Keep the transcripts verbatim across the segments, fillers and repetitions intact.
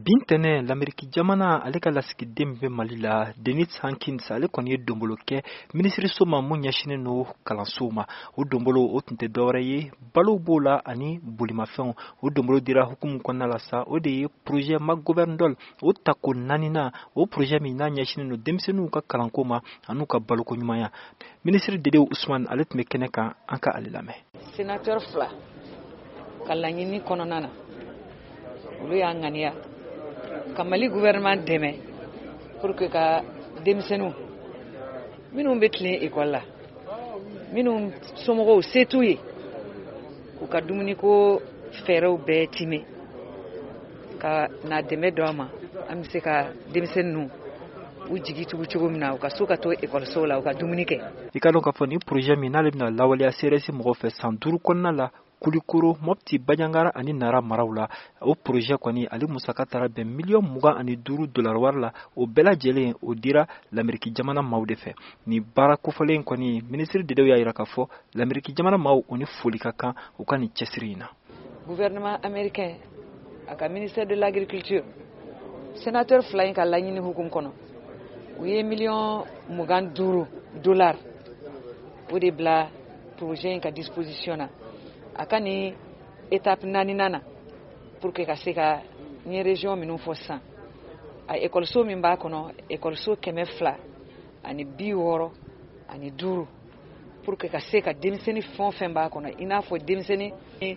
Bintene l'Amérique jamana ale ka lasigiden bɛ Mali la Denis Hankins ale kɔni ye donbolo kɛ minisiriso ma mun ɲɛsinen no kalanso ma o donbolo o tun tɛ dɔwɛrɛ ye balo b'o la ani bolimafɛnw o donbolo dira hukumu kɔnɔna la sa o de ye projet McGovernDol o tako naaninan o projet min n'a ɲɛsinen no denmisɛnninw ka kalanko ma an'u ka baloko ɲumanya ministre Dedewu Usman ale tun bɛ kɛnɛ kan an ka ale lamɛn. Sénateur fila ka laɲini kɔnɔna na olu y'a ŋaniya ka Mali gouvernement dɛmɛ pour que ka denmisɛnninw minnu bɛ tilen école la minnu somɔgɔw se t'u ye k'u ka dumuniko fɛɛrɛw bɛɛ time ka na dɛmɛ dɔ ma an bɛ se ka denmisɛnninw u jigi tugu cogo min na u ka so ka to école la u ka dumuni kɛ. I ka dɔn k'a fɔ ni projet min n'ale bɛna lawaleya C R S mɔgɔ fɛ san duuru kɔnɔna la Kulikoro, Mopti, Bajangara ani Nara maraw la o projet kɔni ale musaka taara bɛn miliyɔn mugan ani duuru dollar wari la o bɛɛ lajɛlen o dira l'Amérique jamana maaw de fɛ ni baara kofɔlen kɔni ministre Dedewu y'a jira k'a fɔ l'Amérique jamana maaw o ni foli ka kan u ka nin cɛsiri in na. Gouvernement américain a ka ministère de l'agriculture sénateur fila in ka laɲini hukum kɔnɔ u ye miliyɔn mugan duuru dollar o de bila projet in ka disposition na a ka ni étape naaninan na pour que ka se ka ni région minnu fɔ sisan a écoleso min b'a kɔnɔ écoleso kɛmɛ fila ani bi wɔɔrɔ ani duuru pour que ka se ka denmisɛnnin fɛn o fɛn b'a kɔnɔ i n'a fɔ denmisɛnnin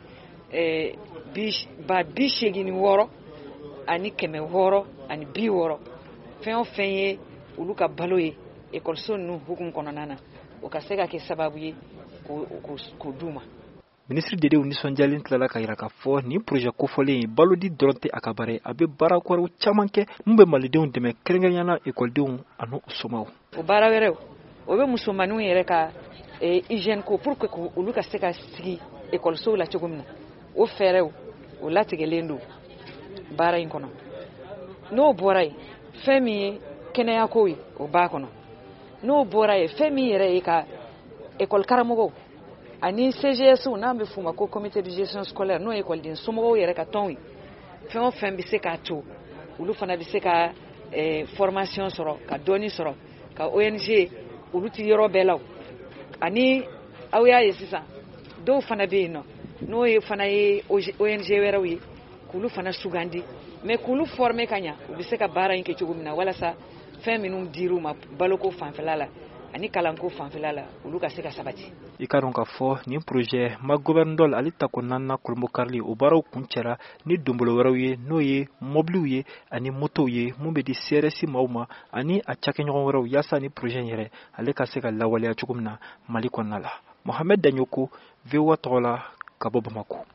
ba bi seegin ni wɔɔrɔ ani kɛmɛ wɔɔrɔ ani bi wɔɔrɔ fɛn o fɛn ye olu ka balo ye écoleso ninnu hukumu kɔnɔna na o ka se ka kɛ sababu ye k'o d'u ma. Ministre Dedewu nisɔndiyalen tilala ka jira k'a fɔ nin projet kofɔlen balo di dɔrɔn tɛ a ka baara ye a bɛ baara kɔrɔw caman kɛ mun bɛ malidenw dɛmɛ kɛrɛnkɛrɛnnenya ekɔlidenw ani u somɔgɔw. O baara wɛrɛw o bɛ musomaninw yɛrɛ ka hygiène ko pour que olu ka se ka sigi écolisow la cogo min na o fɛɛrɛw o latigɛlen don baara in kɔnɔ n'o bɔra yen fɛn min ye kɛnɛya ko ye o b'a kɔnɔ n'o bɔra yen fɛn min yɛrɛ ye ka école karamɔgɔw ani C G S n'an bɛ f'u ma ko comité de gestion scolaire n'o ye écoleden somɔgɔw yɛrɛ ka tɔnw ye fɛn o fɛn bɛ se k'a to olu fana bɛ se ka formation sɔrɔ ka dɔnni sɔrɔ ka O N G olu ti yɔrɔ bɛɛ la ani aw y'a ye sisan dɔw fana bɛ yen nɔ n'o ye fana ye O N G wɛrɛw ye k'olu fana sugandi mais k'olu former ka ɲa u bɛ se ka baara in kɛ cogo min na walasa fɛn minnu dir'u ma baloko fanfɛla la ani kalanko fanfɛla la olu ka se ka sabati. I ka dɔn k'a fɔ nin projet McGovernDol ale tako naaninan Kolonbo karili o baaraw kun cɛra ni donbolo wɛrɛw ye n'o ye mobiliw ye ani motow ye mun bɛ di C R S maaw ma ani a cakɛɲɔgɔn wɛrɛw yaasa ni projet in yɛrɛ ale ka se ka lawaleya cogo min na Mali kɔnɔna la. Mohamed Danyoko, V O A tɔgɔ la ka bɔ Bamako.